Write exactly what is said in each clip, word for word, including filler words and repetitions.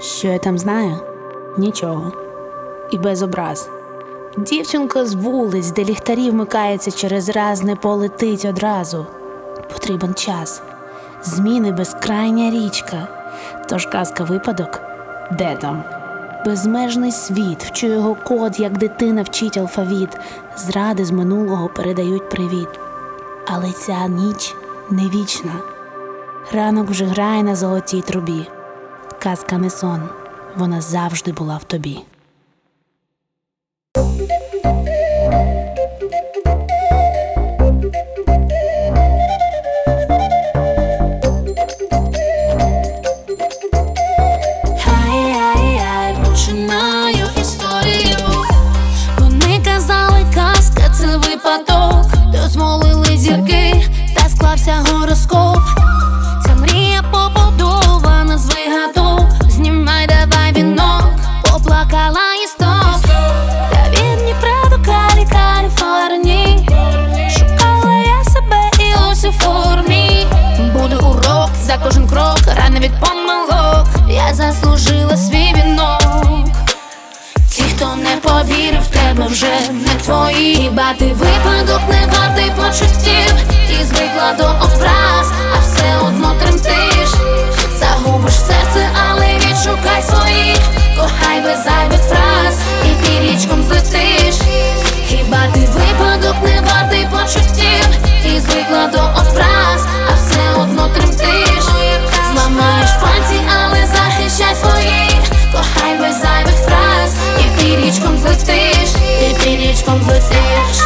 Що я там знаю? Нічого. І без образ. Дівчинка з вулиць, де ліхтарі вмикаються через раз, не полетить одразу. Потрібен час. Зміни безкрайня річка. Тож казка випадок? Де там? Безмежний світ, вчу його код, як дитина вчить алфавіт. Зради з минулого передають привіт. Але ця ніч не вічна. Ранок вже грає на золотій трубі. Казка не сон, вона завжди була в тобі. Хай-хай-хай, починаю історію. Вони казали, казка — це випадок. Дозволили зірки, та склався гороскоп. Ця мрія побудована з вигадок. Знімай, давай вінок, поплакала і стоп. Та від Дніпра до Калі, Каліфорнії. Шукала я себе і ось у формі. Буде урок за кожен крок, рани від помилок. Я заслужила свій вінок. Ті, хто не повірив в тебе, вже не твої. Хіба ти випадок не вартий почуттів? Ти звикла до образ, а все одно тремтиш. Загубиш серце, але відшукай своїх. Кохай без зайвих фраз і пірічком злетиш. Хіба ти випадок не вартий почуттів? Ти звикла до образ, а все одно тремтиш. Зламаєш пальці, але захищай своїх. Кохай без зайвих фраз і пірічком злетиш. І пірічком злетиш.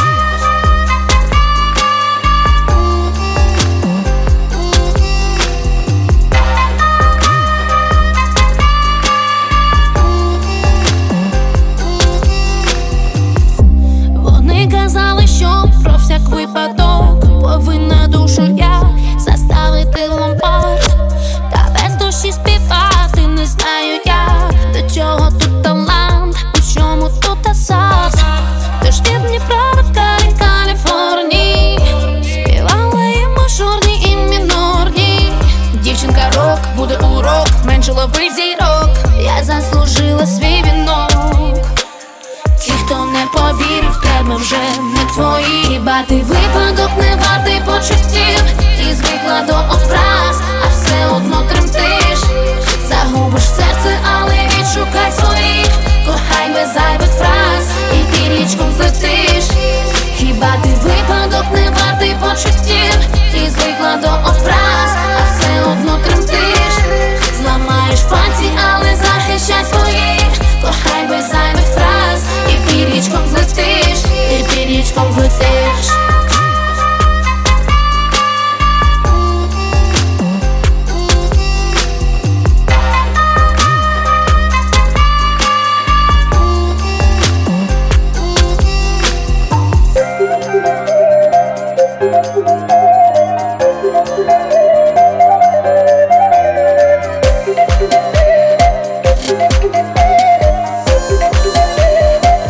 Казали, що про всяк випадок повинна душу я заставити ломбард. Та без душі співати не знаю я. До чого тут талант, у чому тут асад. Тож від Дніпра до Калі, Каліфорнії. Співала і мажорні, і мінорні. Дівчинка рок, буде урок, менше ловить зірок. Я заслужила свій вінок. Ті, хто не повірив в тебе, вже не твої. Хіба ти випадок не вартий почуттів? Ти звикла до образ, а все одно тремтиш. Загубиш серце, але відшукай своїх. Кохай без зайвих фраз і пірічком злетиш. Хіба ти випадок не вартий почуттів? Ти звикла до образ, а все одно тремтиш. Зламаєш пальці, але захищай своїх. Кохай без зайвих фраз і пірічком злетиш. І пірічком злетиш.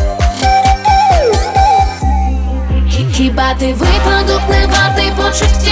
Хіба ти випадок не вартий почуттів?